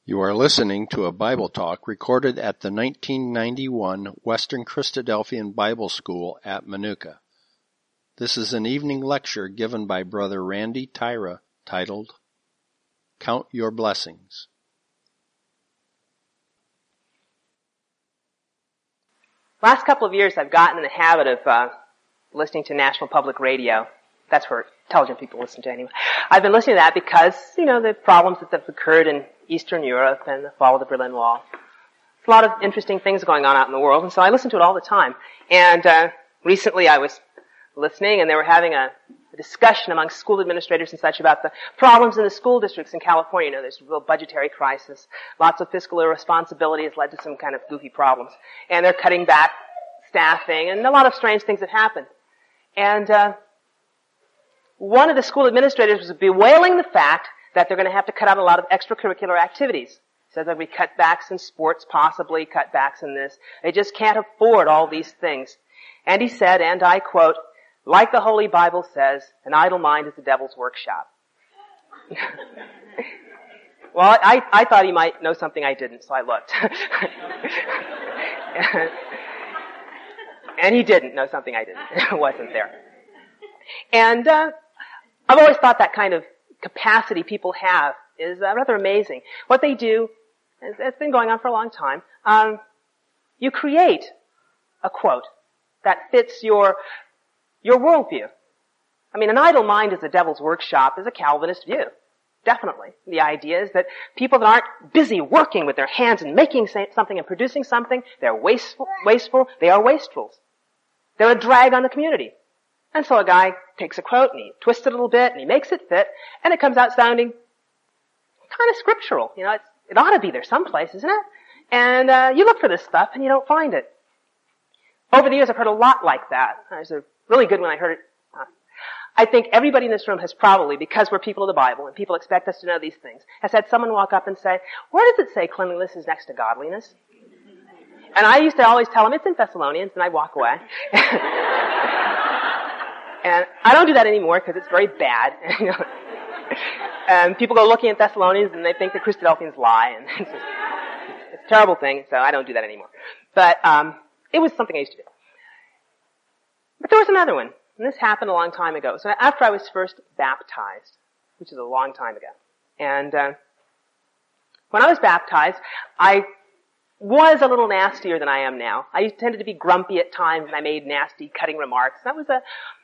You are listening to a Bible talk recorded at the 1991 Western Christadelphian Bible School at Manuka. This is an evening lecture given by Brother Randy Tyra titled, Count Your Blessings. Last couple of years I've gotten in the habit of listening to National Public Radio. That's where intelligent people listen to anyway. I've been listening to that because, the problems that have occurred in Eastern Europe and the fall of the Berlin Wall. There's a lot of interesting things going on out in the world, and so I listen to it all the time. And recently I was listening, and they were having a discussion among school administrators and such about the problems in the school districts in California. There's a real budgetary crisis. Lots of fiscal irresponsibility has led to some kind of goofy problems. And they're cutting back staffing, and a lot of strange things have happened. And one of the school administrators was bewailing the fact that they're going to have to cut out a lot of extracurricular activities. He says there'll be cutbacks in sports, possibly cutbacks in this. They just can't afford all these things. And he said, and I quote, like the Holy Bible says, an idle mind is the devil's workshop. Well, I thought he might know something I didn't, so I looked. And he didn't know something I didn't. It wasn't there. And I've always thought that kind of capacity people have is rather amazing. What they do, it's been going on for a long time, you create a quote that fits your worldview. I mean, an idle mind is the devil's workshop is a Calvinist view. Definitely. The idea is that people that aren't busy working with their hands and making something and producing something, they're wasteful, they are wastrels. They're a drag on the community. And so a guy takes a quote and he twists it a little bit and he makes it fit, and it comes out sounding kind of scriptural. It ought to be there someplace, isn't it? And you look for this stuff and you don't find it. Over the years I've heard a lot like that. There's a really good one I heard it. I think everybody in this room has probably, because we're people of the Bible and people expect us to know these things, has had someone walk up and say, where does it say cleanliness is next to godliness? And I used to always tell them, it's in Thessalonians, and I'd walk away. And I don't do that anymore because it's very bad. And people go looking at Thessalonians and they think the Christadelphians lie, and it's a terrible thing, so I don't do that anymore. But it was something I used to do. But there was another one, and this happened a long time ago. So after I was first baptized, which is a long time ago, and when I was baptized, I was a little nastier than I am now. I tended to be grumpy at times, and I made nasty, cutting remarks. That was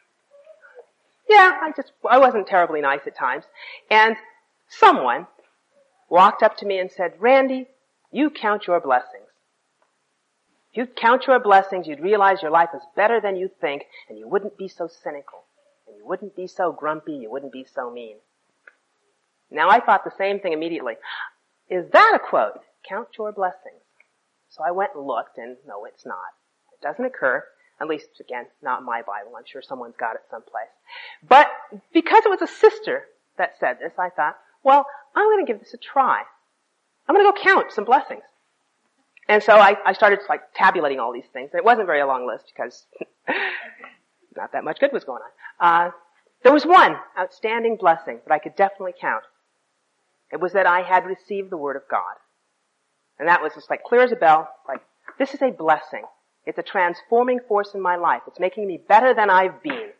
I wasn't terribly nice at times. And someone walked up to me and said, Randy, you count your blessings. If you'd count your blessings, you'd realize your life is better than you think, and you wouldn't be so cynical, and you wouldn't be so grumpy, you wouldn't be so mean. Now I thought the same thing immediately. Is that a quote? Count your blessings. So I went and looked, and no, it's not. It doesn't occur. At least, again, not in my Bible. I'm sure someone's got it someplace. But because it was a sister that said this, I thought, well, I'm going to give this a try. I'm going to go count some blessings. And so I started tabulating all these things. And it wasn't a very long list because not that much good was going on. There was one outstanding blessing that I could definitely count. It was that I had received the Word of God. And that was just clear as a bell. This is a blessing. It's a transforming force in my life. It's making me better than I've been.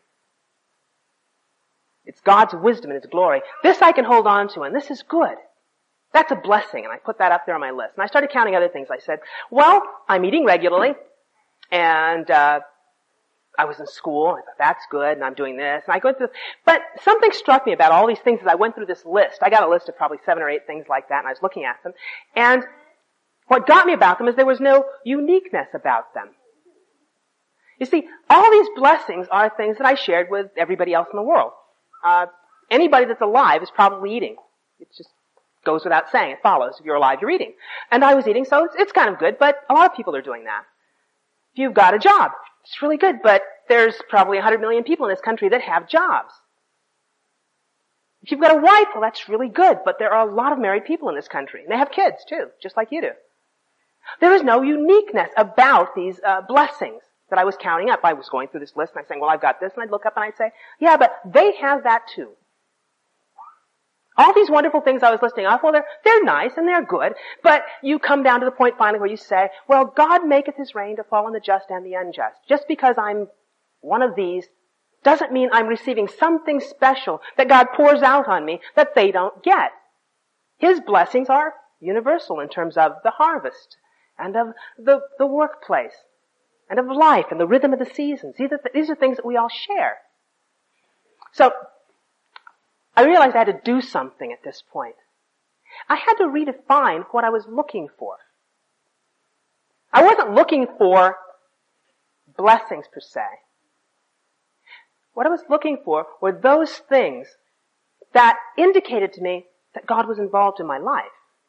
It's God's wisdom and His glory. This I can hold on to, and this is good. That's a blessing, and I put that up there on my list. And I started counting other things. I said, well, I'm eating regularly, and I was in school. I thought, that's good, and I'm doing this. And I go through, but something struck me about all these things as I went through this list. I got a list of probably 7 or 8 things like that, and I was looking at them. And what got me about them is there was no uniqueness about them. You see, all these blessings are things that I shared with everybody else in the world. Anybody that's alive is probably eating. It just goes without saying. It follows. If you're alive, you're eating. And I was eating, so it's kind of good, but a lot of people are doing that. If you've got a job, it's really good, but there's probably 100 million people in this country that have jobs. If you've got a wife, well, that's really good, but there are a lot of married people in this country, and they have kids, too, just like you do. There is no uniqueness about these blessings that I was counting up. I was going through this list and I'm saying, well, I've got this, and I'd look up and I'd say, yeah, but they have that too. All these wonderful things I was listing off, well, they're nice and they're good, but you come down to the point finally where you say, well, God maketh his rain to fall on the just and the unjust. Just because I'm one of these doesn't mean I'm receiving something special that God pours out on me that they don't get. His blessings are universal in terms of the harvest and of the workplace and of life and the rhythm of the seasons. These are things that we all share. So, I realized I had to do something at this point. I had to redefine what I was looking for. I wasn't looking for blessings per se. What I was looking for were those things that indicated to me that God was involved in my life.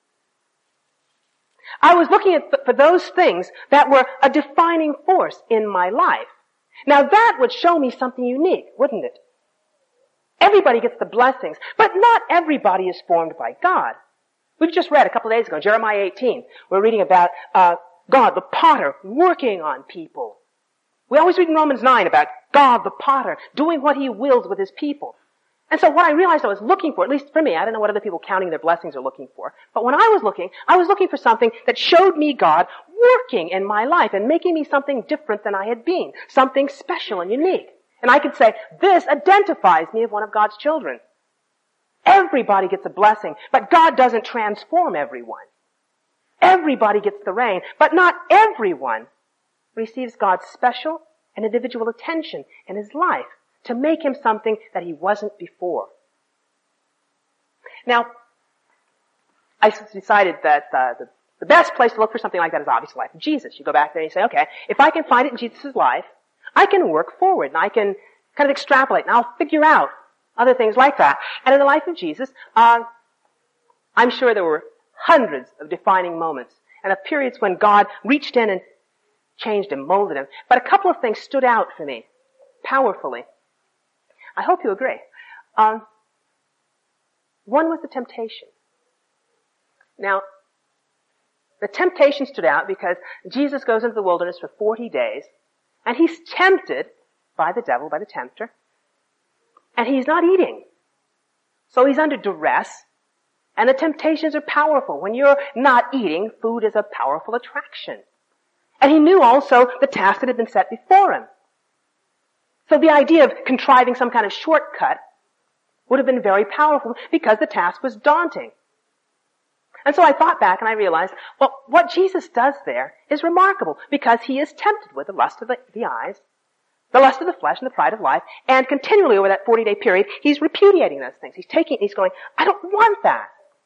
I was looking for those things that were a defining force in my life. Now that would show me something unique, wouldn't it? Everybody gets the blessings, but not everybody is formed by God. We've just read a couple of days ago, Jeremiah 18. We're reading about God, the potter, working on people. We always read in Romans 9 about God, the potter, doing what he wills with his people. And so what I realized I was looking for, at least for me, I don't know what other people counting their blessings are looking for, but when I was looking for something that showed me God working in my life and making me something different than I had been, something special and unique. And I could say, this identifies me as one of God's children. Everybody gets a blessing, but God doesn't transform everyone. Everybody gets the rain, but not everyone receives God's special and individual attention in his life to make him something that he wasn't before. Now, I decided that the best place to look for something like that is obviously the life of Jesus. You go back there and you say, okay, if I can find it in Jesus' life, I can work forward and I can kind of extrapolate and I'll figure out other things like that. And in the life of Jesus, I'm sure there were hundreds of defining moments and of periods when God reached in and changed him, molded him. But a couple of things stood out for me powerfully. I hope you agree. One was the temptation. Now, the temptation stood out because Jesus goes into the wilderness for 40 days and he's tempted by the devil, by the tempter, and he's not eating. So he's under duress, and the temptations are powerful. When you're not eating, food is a powerful attraction. And he knew also the task that had been set before him. So the idea of contriving some kind of shortcut would have been very powerful because the task was daunting. And so I thought back and I realized, well, what Jesus does there is remarkable because he is tempted with the lust of the eyes, the lust of the flesh and the pride of life, and continually over that 40-day period, he's repudiating those things. He's going, I don't want that.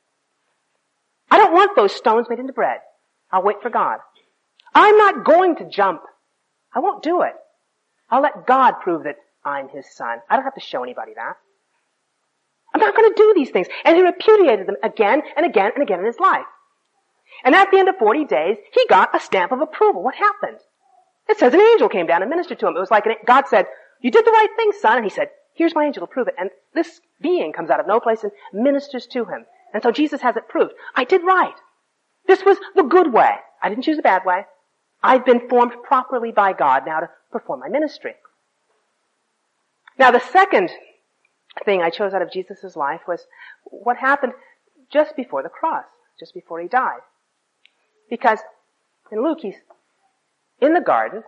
I don't want those stones made into bread. I'll wait for God. I'm not going to jump. I won't do it. I'll let God prove that I'm his son. I don't have to show anybody that. I'm not going to do these things. And he repudiated them again and again and again in his life. And at the end of 40 days, he got a stamp of approval. What happened? It says an angel came down and ministered to him. It was like God said, you did the right thing, son. And he said, here's my angel to prove it. And this being comes out of no place and ministers to him. And so Jesus has it proved. I did right. This was the good way. I didn't choose the bad way. I've been formed properly by God now to perform my ministry. Now the second thing I chose out of Jesus' life was what happened just before the cross, just before he died. Because in Luke, he's in the garden,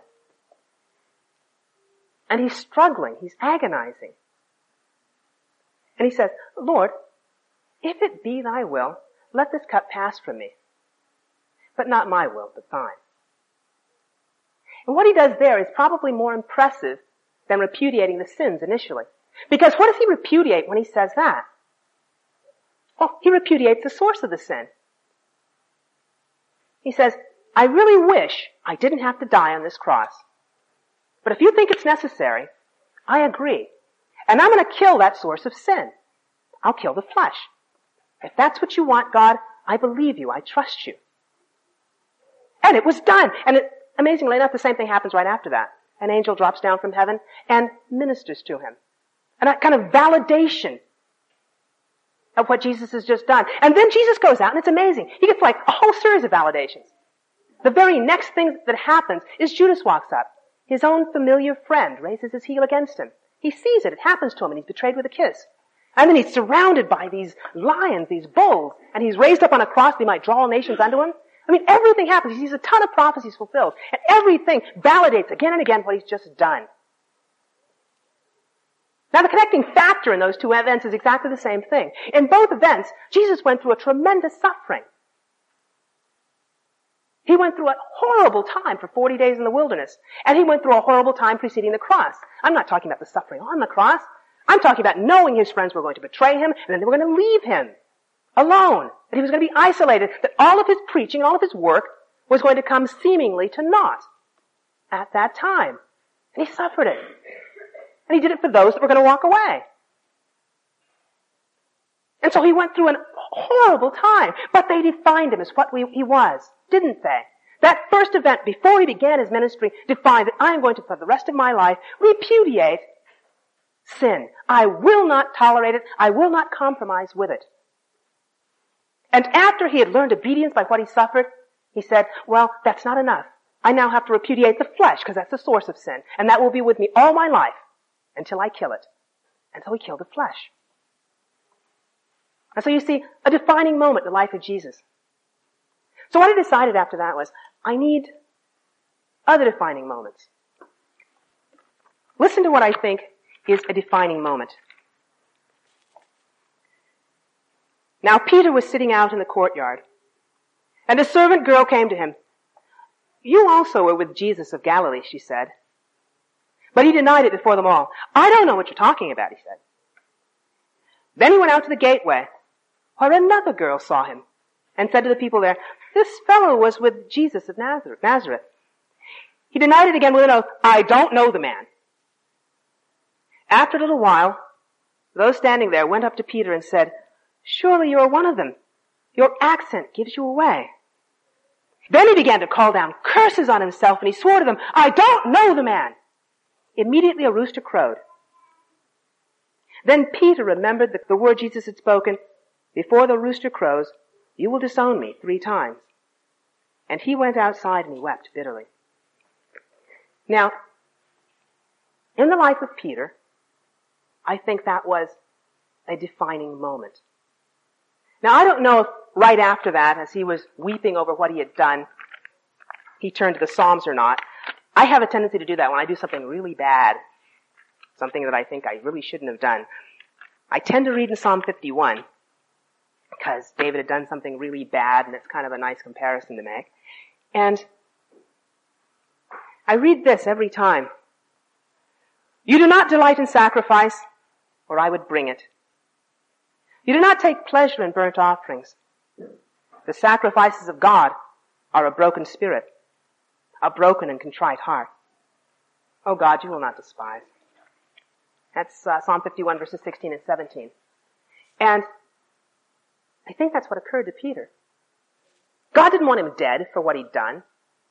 and he's struggling, he's agonizing. And he says, Lord, if it be thy will, let this cup pass from me. But not my will, but thine. And what he does there is probably more impressive than repudiating the sins initially. Because what does he repudiate when he says that? Well, he repudiates the source of the sin. He says, I really wish I didn't have to die on this cross. But if you think it's necessary, I agree. And I'm going to kill that source of sin. I'll kill the flesh. If that's what you want, God, I believe you. I trust you. And it was done. And amazingly enough, the same thing happens right after that. An angel drops down from heaven and ministers to him. And that kind of validation of what Jesus has just done. And then Jesus goes out, and it's amazing. He gets like a whole series of validations. The very next thing that happens is Judas walks up. His own familiar friend raises his heel against him. He sees it. It happens to him, and he's betrayed with a kiss. And then he's surrounded by these lions, these bulls, and he's raised up on a cross that he might draw all nations unto him. I mean, everything happens. He sees a ton of prophecies fulfilled. And everything validates again and again what he's just done. Now, the connecting factor in those two events is exactly the same thing. In both events, Jesus went through a tremendous suffering. He went through a horrible time for 40 days in the wilderness. And he went through a horrible time preceding the cross. I'm not talking about the suffering on the cross. I'm talking about knowing his friends were going to betray him, and then they were going to leave him alone. That he was going to be isolated. That all of his preaching, all of his work was going to come seemingly to naught at that time. And he suffered it. And he did it for those that were going to walk away. And so he went through a horrible time. But they defined him as what he was, didn't they? That first event, before he began his ministry, defined that I am going to, for the rest of my life, repudiate sin. I will not tolerate it. I will not compromise with it. And after he had learned obedience by what he suffered, he said, well, that's not enough. I now have to repudiate the flesh, because that's the source of sin. And that will be with me all my life until I kill it. And so he killed the flesh. And so you see, a defining moment in the life of Jesus. So what I decided after that was, I need other defining moments. Listen to what I think is a defining moment. Now Peter was sitting out in the courtyard, and a servant girl came to him. You also were with Jesus of Galilee, she said. But he denied it before them all. I don't know what you're talking about, he said. Then he went out to the gateway, where another girl saw him, and said to the people there, this fellow was with Jesus of Nazareth. He denied it again with an oath, I don't know the man. After a little while, those standing there went up to Peter and said, surely you are one of them. Your accent gives you away. Then he began to call down curses on himself, and he swore to them, I don't know the man. Immediately a rooster crowed. Then Peter remembered the word Jesus had spoken, before the rooster crows, you will disown me 3 times. And he went outside and he wept bitterly. Now, in the life of Peter, I think that was a defining moment. Now, I don't know if right after that, as he was weeping over what he had done, he turned to the Psalms or not. I have a tendency to do that when I do something really bad, something that I think I really shouldn't have done. I tend to read in Psalm 51, because David had done something really bad, and it's kind of a nice comparison to make. And I read this every time. You do not delight in sacrifice, or I would bring it. You do not take pleasure in burnt offerings. The sacrifices of God are a broken spirit, a broken and contrite heart. Oh God, you will not despise. That's Psalm 51 verses 16 and 17. And I think that's what occurred to Peter. God didn't want him dead for what he'd done.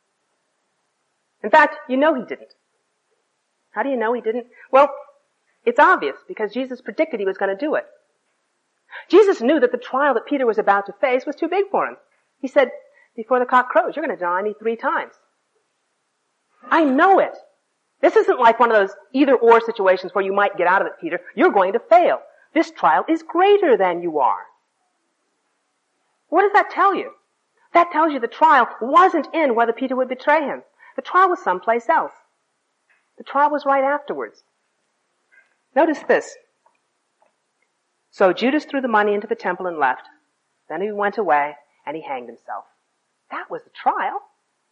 In fact, you know he didn't. How do you know he didn't? Well, it's obvious, because Jesus predicted he was going to do it. Jesus knew that the trial that Peter was about to face was too big for him. He said, before the cock crows, you're going to deny me 3 times. I know it. This isn't like one of those either-or situations where you might get out of it, Peter. You're going to fail. This trial is greater than you are. What does that tell you? That tells you the trial wasn't in whether Peter would betray him. The trial was someplace else. The trial was right afterwards. Notice this. So Judas threw the money into the temple and left. Then he went away and he hanged himself. That was the trial.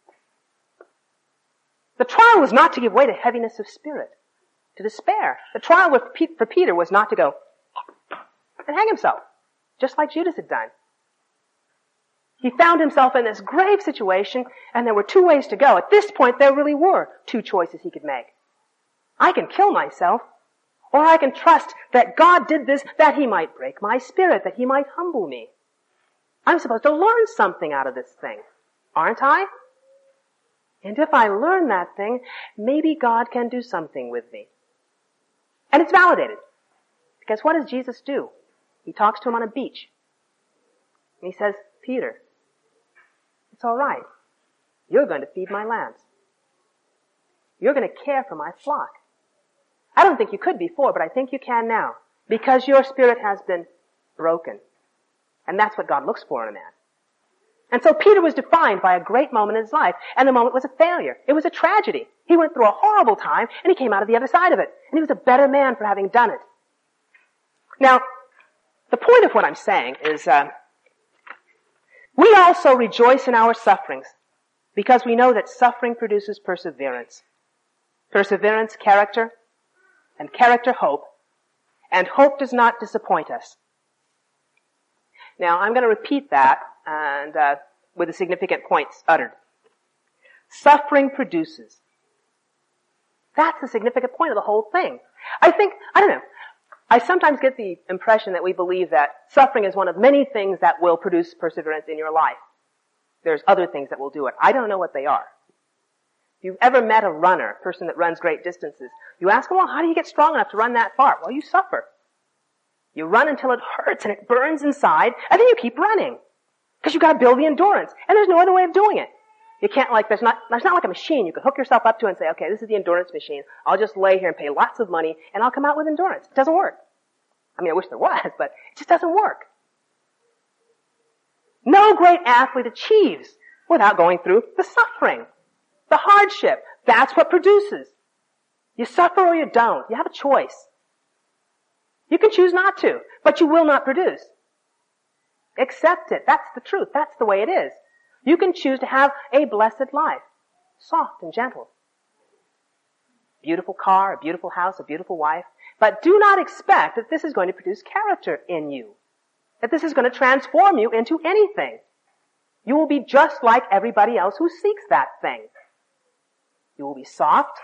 The trial was not to give way to heaviness of spirit, to despair. The trial for Peter was not to go and hang himself, just like Judas had done. He found himself in this grave situation, and there were 2 ways to go. At this point, there really were 2 choices he could make. I can kill myself, or I can trust that God did this that he might break my spirit, that he might humble me. I'm supposed to learn something out of this thing, aren't I? And if I learn that thing, maybe God can do something with me. And it's validated. Because what does Jesus do? He talks to him on a beach. And he says, Peter, it's all right. You're going to feed my lambs. You're going to care for my flock. I don't think you could before, but I think you can now. Because your spirit has been broken. And that's what God looks for in a man. And so Peter was defined by a great moment in his life, and the moment was a failure. It was a tragedy. He went through a horrible time, and he came out of the other side of it. And he was a better man for having done it. Now, the point of what I'm saying is, we also rejoice in our sufferings, because we know that suffering produces perseverance. Perseverance, character, and character, hope. And hope does not disappoint us. Now, I'm going to repeat that, and with the significant points uttered. Suffering produces. That's the significant point of the whole thing. I sometimes get the impression that we believe that suffering is one of many things that will produce perseverance in your life. There's other things that will do it. I don't know what they are. If you've ever met a runner, a person that runs great distances, you ask them, well, how do you get strong enough to run that far? Well, you suffer. You run until it hurts and it burns inside, and then you keep running. Because you've got to build the endurance. And there's no other way of doing it. You can't there's not like a machine you can hook yourself up to and say, okay, this is the endurance machine. I'll just lay here and pay lots of money and I'll come out with endurance. It doesn't work. I mean, I wish there was, but it just doesn't work. No great athlete achieves without going through the suffering, the hardship. That's what produces. You suffer or you don't. You have a choice. You can choose not to, but you will not produce. Accept it. That's the truth. That's the way it is. You can choose to have a blessed life. Soft and gentle. Beautiful car, a beautiful house, a beautiful wife. But do not expect that this is going to produce character in you. That this is going to transform you into anything. You will be just like everybody else who seeks that thing. You will be soft,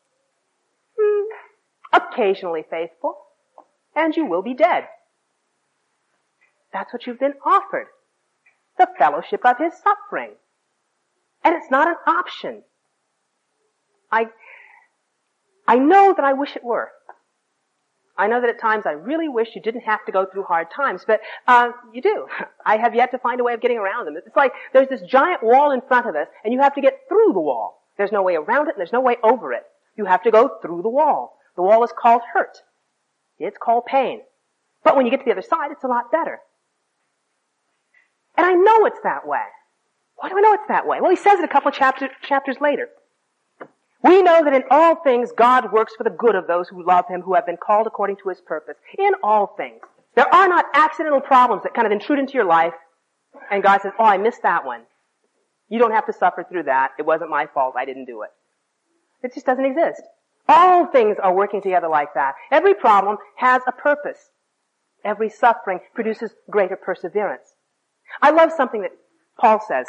occasionally faithful, and you will be dead. That's what you've been offered. The fellowship of his suffering. And it's not an option. I know that I wish it were. I know that at times I really wish you didn't have to go through hard times, but you do. I have yet to find a way of getting around them. It's like there's this giant wall in front of us, and you have to get through the wall. There's no way around it, and there's no way over it. You have to go through the wall. The wall is called hurt. It's called pain. But when you get to the other side, it's a lot better. And I know it's that way. Why do I know it's that way? Well, he says it a couple of chapters later. We know that in all things God works for the good of those who love him, who have been called according to his purpose. In all things. There are not accidental problems that kind of intrude into your life, and God says, oh, I missed that one. You don't have to suffer through that. It wasn't my fault. I didn't do it. It just doesn't exist. All things are working together like that. Every problem has a purpose. Every suffering produces greater perseverance. I love something that Paul says.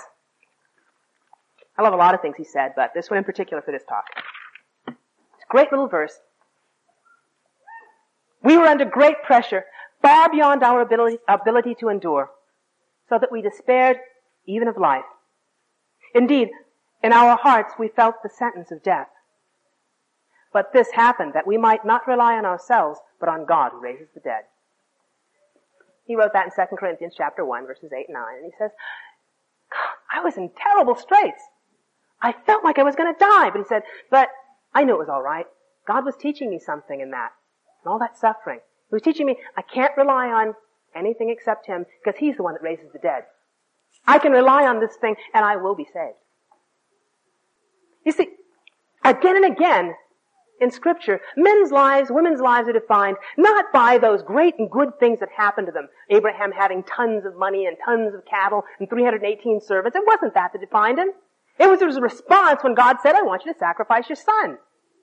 I love a lot of things he said, but this one in particular for this talk. It's a great little verse. We were under great pressure, far beyond our ability to endure, so that we despaired even of life. Indeed, in our hearts we felt the sentence of death. But this happened that we might not rely on ourselves, but on God who raises the dead. He wrote that in 2 Corinthians chapter 1, verses 8 and 9, and he says, I was in terrible straits. I felt like I was going to die, but he said, but I knew it was all right. God was teaching me something in that, and all that suffering. He was teaching me I can't rely on anything except him, because he's the one that raises the dead. I can rely on this thing, and I will be saved. You see, again and again, in Scripture, men's lives, women's lives are defined not by those great and good things that happened to them. Abraham having tons of money and tons of cattle and 318 servants. It wasn't that defined him. It was his response when God said, I want you to sacrifice your son.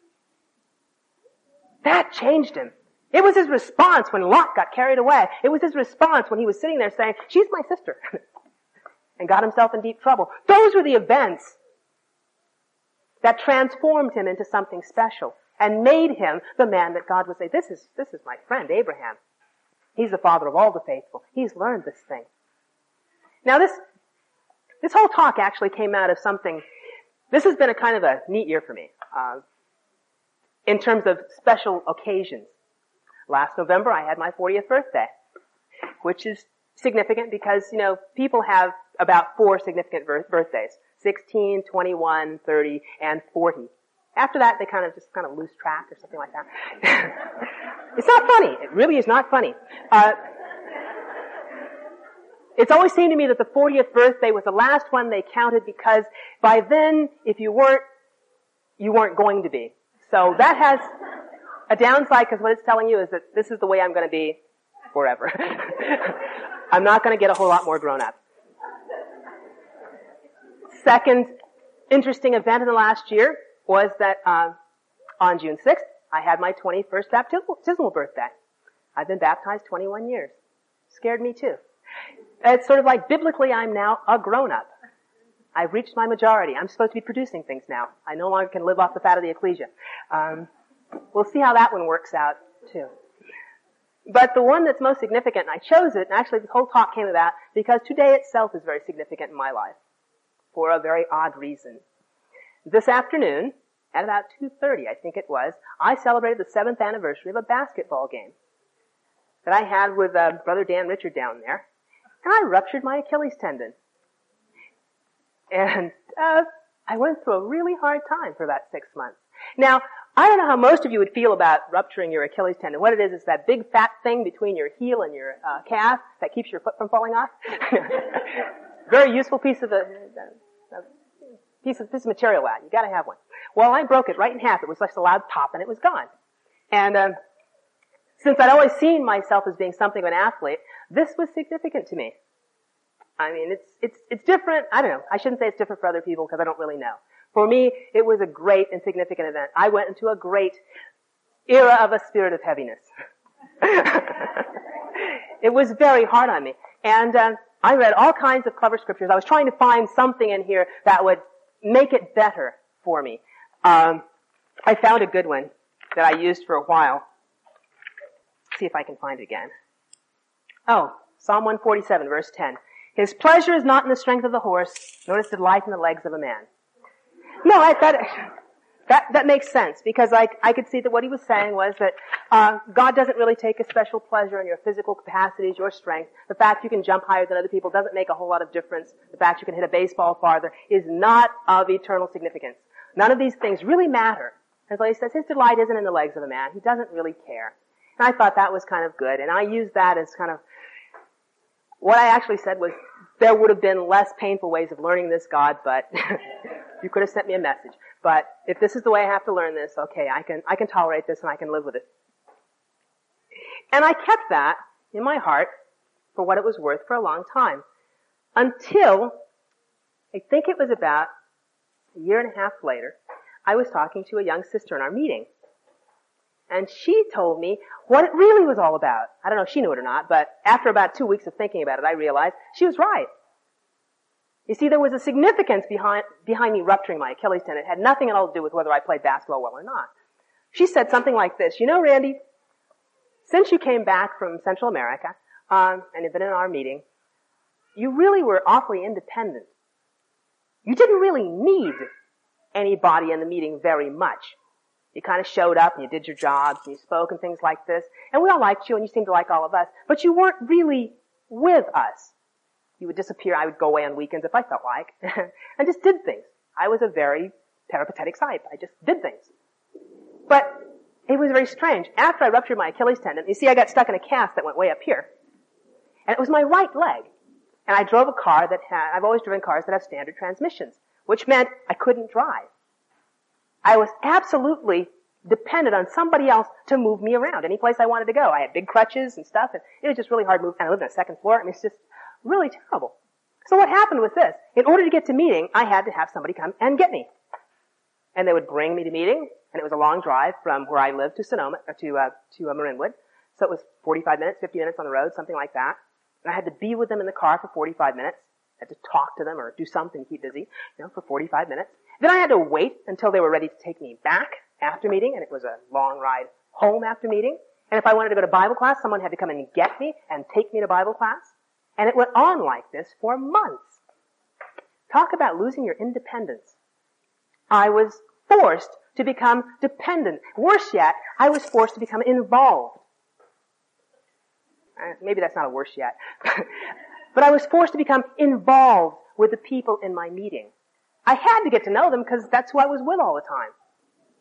That changed him. It was his response when Lot got carried away. It was his response when he was sitting there saying, she's my sister, and got himself in deep trouble. Those were the events that transformed him into something special and made him the man that God would say, this is my friend Abraham. He's the father of all the faithful. He's learned this thing. Now this whole talk actually came out of something. This has been a kind of a neat year for me, in terms of special occasions. Last November I had my 40th birthday, which is significant because, people have about 4 significant birthdays. 16, 21, 30, and 40. After that, they kind of lose track or something like that. It's not funny. It really is not funny. It's always seemed to me that the 40th birthday was the last one they counted because by then, if you weren't, you weren't going to be. So that has a downside because what it's telling you is that this is the way I'm going to be forever. I'm not going to get a whole lot more grown up. Second interesting event in the last year was that on June 6th, I had my 21st baptismal birthday. I've been baptized 21 years. Scared me too. It's sort of like biblically I'm now a grown-up. I've reached my majority. I'm supposed to be producing things now. I no longer can live off the fat of the ecclesia. We'll see how that one works out too. But the one that's most significant, and I chose it, and actually this whole talk came about because today itself is very significant in my life for a very odd reason. This afternoon, at about 2:30, I think it was, I celebrated the 7th anniversary of a basketball game that I had with Brother Dan Richard down there. And I ruptured my Achilles tendon. And I went through a really hard time for about 6 months. Now, I don't know how most of you would feel about rupturing your Achilles tendon. What it is that big fat thing between your heel and your calf that keeps your foot from falling off. Very useful piece of material that. You gotta have one. Well, I broke it right in half. It was just a loud pop and it was gone. And since I'd always seen myself as being something of an athlete, this was significant to me. I mean, it's different. I don't know. I shouldn't say it's different for other people because I don't really know. For me, it was a great and significant event. I went into a great era of a spirit of heaviness. It was very hard on me. And I read all kinds of clever scriptures. I was trying to find something in here that would make it better for me. I found a good one that I used for a while. Let's see if I can find it again. Oh, Psalm 147, verse 10. His pleasure is not in the strength of the horse, nor is delight in the legs of a man. No, that makes sense because I could see that what he was saying was that God doesn't really take a special pleasure in your physical capacities, your strength. The fact you can jump higher than other people doesn't make a whole lot of difference. The fact you can hit a baseball farther is not of eternal significance. None of these things really matter. And so he says his delight isn't in the legs of a man. He doesn't really care. And I thought that was kind of good. And I used that as kind of what I actually said was there would have been less painful ways of learning this, God, but you could have sent me a message. But if this is the way I have to learn this, okay, I can tolerate this and I can live with it. And I kept that in my heart for what it was worth for a long time. Until, I think it was about a year and a half later, I was talking to a young sister in our meeting. And she told me what it really was all about. I don't know if she knew it or not, but after about 2 weeks of thinking about it, I realized she was right. You see, there was a significance behind me rupturing my Achilles tendon. It had nothing at all to do with whether I played basketball well or not. She said something like this, you know, Randy, since you came back from Central America, and have been in our meeting, you really were awfully independent. You didn't really need anybody in the meeting very much. You kind of showed up and you did your jobs and you spoke and things like this. And we all liked you and you seemed to like all of us. But you weren't really with us. You would disappear. I would go away on weekends if I felt like. and just did things. I was a very peripatetic type. I just did things. But it was very strange. After I ruptured my Achilles tendon, you see I got stuck in a cast that went way up here. And it was my right leg. And I drove a car I've always driven cars that have standard transmissions, which meant I couldn't drive. I was absolutely dependent on somebody else to move me around any place I wanted to go. I had big crutches and stuff, and it was just really hard to move. And I lived on the second floor. I mean, it's just really terrible. So what happened was this. In order to get to meeting, I had to have somebody come and get me. And they would bring me to meeting, and it was a long drive from where I lived to Sonoma, to Marinwood. So it was 45 minutes, 50 minutes on the road, something like that. And I had to be with them in the car for 45 minutes. I had to talk to them or do something to keep busy, for 45 minutes. Then I had to wait until they were ready to take me back after meeting, and it was a long ride home after meeting. And if I wanted to go to Bible class, someone had to come and get me and take me to Bible class. And it went on like this for months. Talk about losing your independence. I was forced to become dependent. Worse yet, I was forced to become involved. Maybe that's not a worse yet. But I was forced to become involved with the people in my meeting. I had to get to know them because that's who I was with all the time.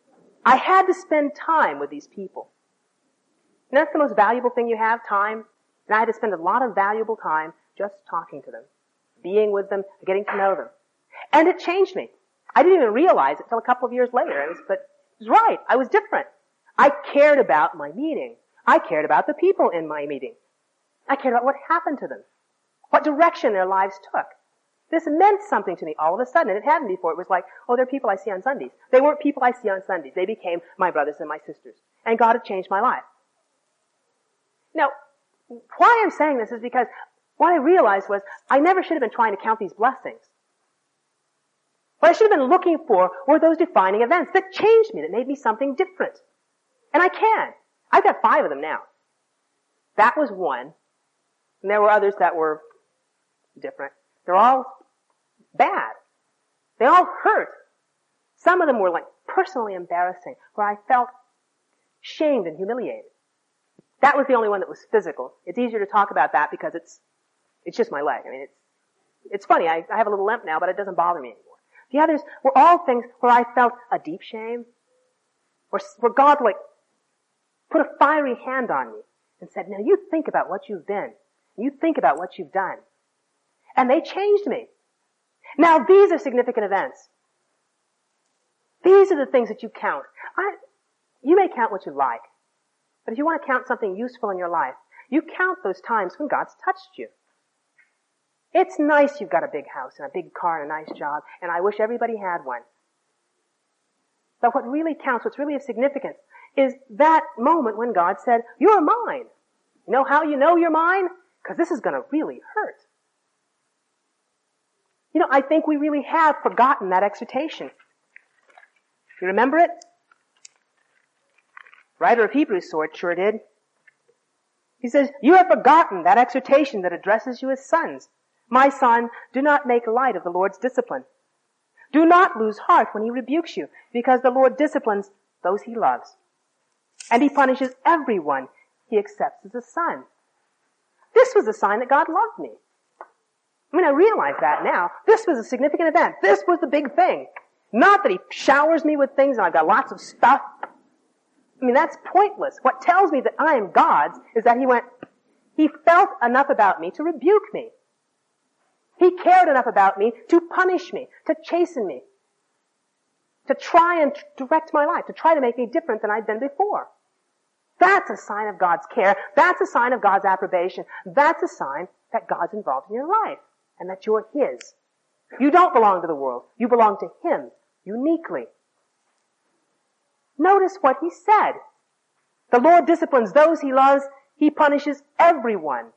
I had to spend time with these people. And that's the most valuable thing you have, time. And I had to spend a lot of valuable time just talking to them, being with them, getting to know them. And it changed me. I didn't even realize it until a couple of years later. But it was right. I was different. I cared about my meeting. I cared about the people in my meeting. I cared about what happened to them, what direction their lives took. This meant something to me all of a sudden, and it hadn't before. It was like, oh, they're people I see on Sundays. They weren't people I see on Sundays. They became my brothers and my sisters. And God had changed my life. Now, why I'm saying this is because what I realized was I never should have been trying to count these blessings. What I should have been looking for were those defining events that changed me, that made me something different. And I can. I've got 5 of them now. That was one. And there were others that were different. They're all bad. They all hurt. Some of them were like personally embarrassing, where I felt shamed and humiliated. That was the only one that was physical. It's easier to talk about that because it's just my leg. I mean, it's funny. I have a little limp now, but it doesn't bother me anymore. The others were all things where I felt a deep shame, where God like put a fiery hand on me and said, now you think about what you've been. You think about what you've done. And they changed me. Now these are significant events. These are the things that you count. You may count what you like, but if you want to count something useful in your life, you count those times when God's touched you. It's nice you've got a big house and a big car and a nice job, and I wish everybody had one. But what really counts, what's really of significance, is that moment when God said, you're mine. You know how you know you're mine? Because this is going to really hurt. You know, I think we really have forgotten that exhortation. You remember it? Writer of Hebrews sure did. He says, you have forgotten that exhortation that addresses you as sons. My son, do not make light of the Lord's discipline. Do not lose heart when he rebukes you, because the Lord disciplines those he loves. And he punishes everyone he accepts as a son. This was a sign that God loved me. I mean, I realize that now. This was a significant event. This was the big thing. Not that he showers me with things and I've got lots of stuff. I mean, that's pointless. What tells me that I am God's is that he felt enough about me to rebuke me. He cared enough about me to punish me, to chasten me, to try and direct my life, to try to make me different than I'd been before. That's a sign of God's care. That's a sign of God's approbation. That's a sign that God's involved in your life and that you're His. You don't belong to the world. You belong to Him uniquely. Notice what He said. The Lord disciplines those He loves. He punishes everyone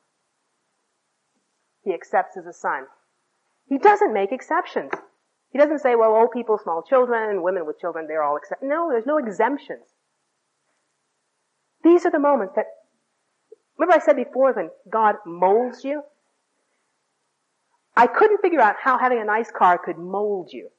He accepts as a son. He doesn't make exceptions. He doesn't say, well, old people, small children, women with children, they're all accepted. No, there's no exemptions. These are the moments that, remember I said before when God molds you? I couldn't figure out how having a nice car could mold you.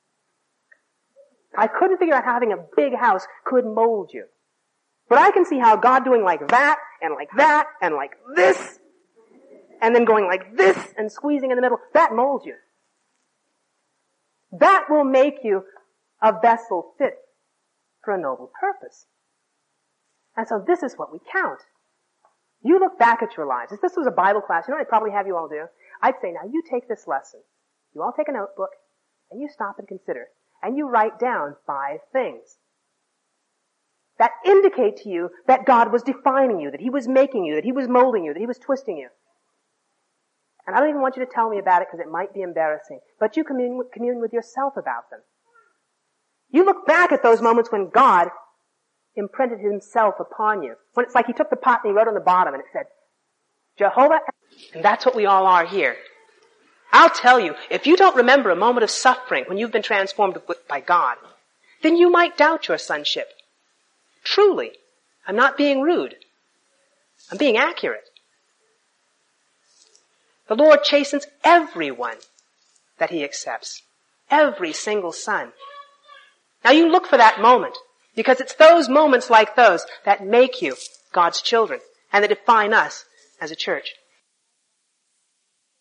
I couldn't figure out how having a big house could mold you. But I can see how God doing like that, and like that, and like this, and then going like this, and squeezing in the middle, that molds you. That will make you a vessel fit for a noble purpose. And so this is what we count. You look back at your lives. If this was a Bible class, you know what I'd probably have you all do? I'd say, now you take this lesson. You all take a notebook, and you stop and consider. And you write down 5 things that indicate to you that God was defining you, that He was making you, that He was molding you, that He was twisting you. And I don't even want you to tell me about it because it might be embarrassing. But you commune with yourself about them. You look back at those moments when God imprinted Himself upon you. When it's like He took the pot and He wrote on the bottom and it said, Jehovah, and that's what we all are here. I'll tell you, if you don't remember a moment of suffering when you've been transformed by God, then you might doubt your sonship. Truly. I'm not being rude. I'm being accurate. The Lord chastens everyone that He accepts. Every single son. Now you look for that moment, because it's those moments like those that make you God's children and that define us as a church.